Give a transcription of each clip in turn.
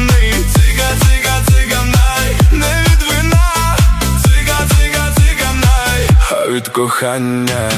цигани. Цига, цига, циганай, не від вина. Цига, цига, циганай, а від кохання.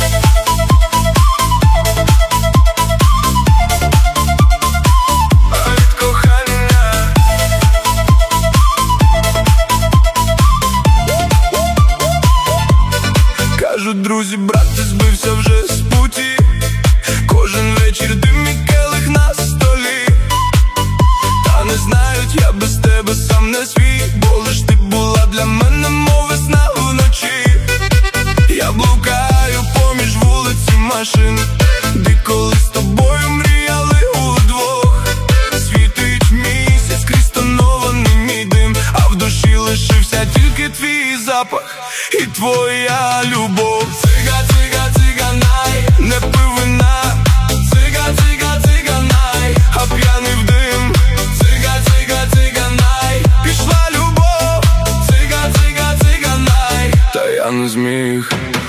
Кажуть, друзі, брат, ти збився вже з путі. Кожен вечір дим і келих на столі. Та не знають, я без тебе сам не свій. Бо лиш ти була для мене, мов весна вночі. Я блукаю поміж вулиці машин, де коли з тобою мріяли удвох. Світить місяць, крізь тонований мій дим, а в душі лишився тільки твій запах і твоя любов. Цига, цига, циганай, не пив вина. Цига, цига, циганай, а п'яний в дим. Цига, цига, циганай, пішла любов. Цига, цига, циганай, та я не зміг.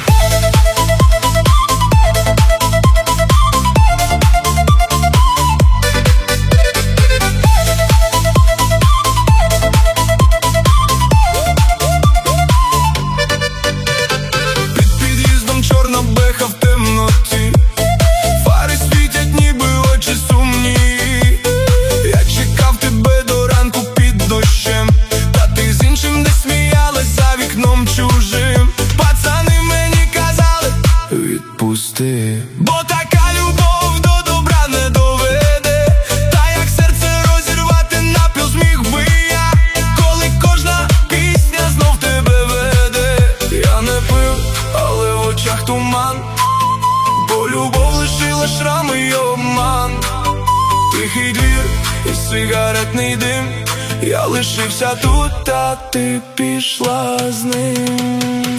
Чорна беха в темноті, фари світять, ніби очі сумні. Я чекав тебе до ранку під дощем, та ти з іншим десь сміялась за вікном чужим. Пацани мені казали, відпусти, бо така любов до добра не доведе. Та як серце розірвати напіл зміг би я, коли кожна пісня знов тебе веде. Я не пив, але в очах туман, бо любов лишила шрами й обман. Тихий двір і сигаретний дим, я лишився тут, а ти пішла з ним.